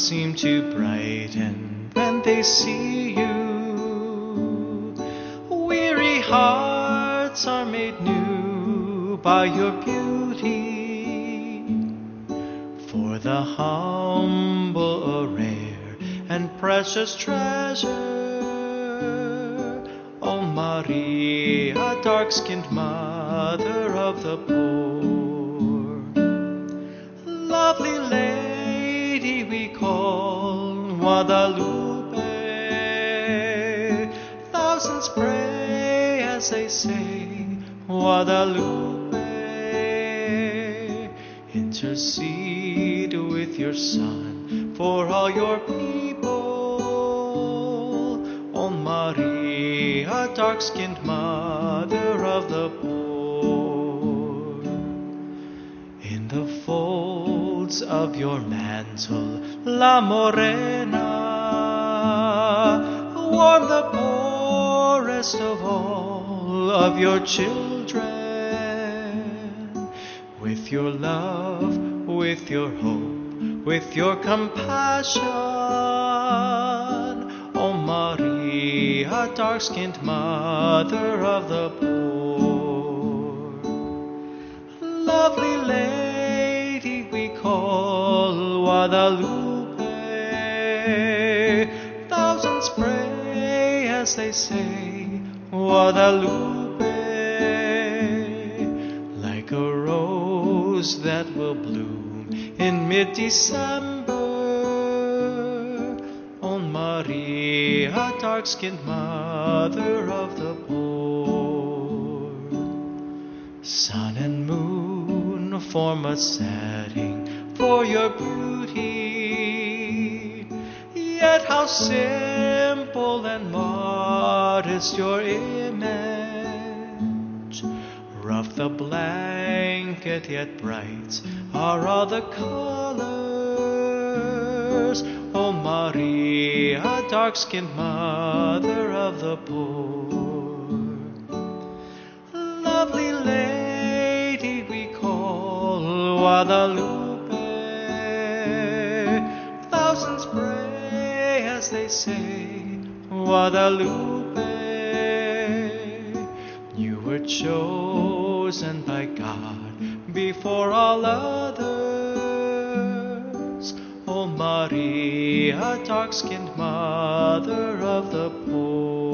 seem to brighten when they see you. Weary hearts are made new by your beauty. For the humble a rare and precious treasure, O Maria, dark-skinned mother of the poor. Lovely lady we call Guadalupe. Thousands pray as they say, Guadalupe, intercede with your Son for all your people. O Maria, dark-skinned mother of the poor. In the folds of your mantle, La Morena, warm the poorest of all of your children. With your love, with your hope, with your compassion, O Maria, dark-skinned mother of the poor. Lovely lady we call Guadalupe. Thousands pray as they say, Guadalupe, like a rose that will bloom in mid-December. O Maria, dark-skinned mother of the poor. Sun and moon form a setting for your beauty, yet how simple and modest your image. Rough the blanket, yet bright are all the colors. O Maria, dark-skinned mother of the poor. Lovely lady we call Guadalupe. Thousands pray as they say, Guadalupe, you were chosen by God before all others. O Maria, dark-skinned mother of the poor.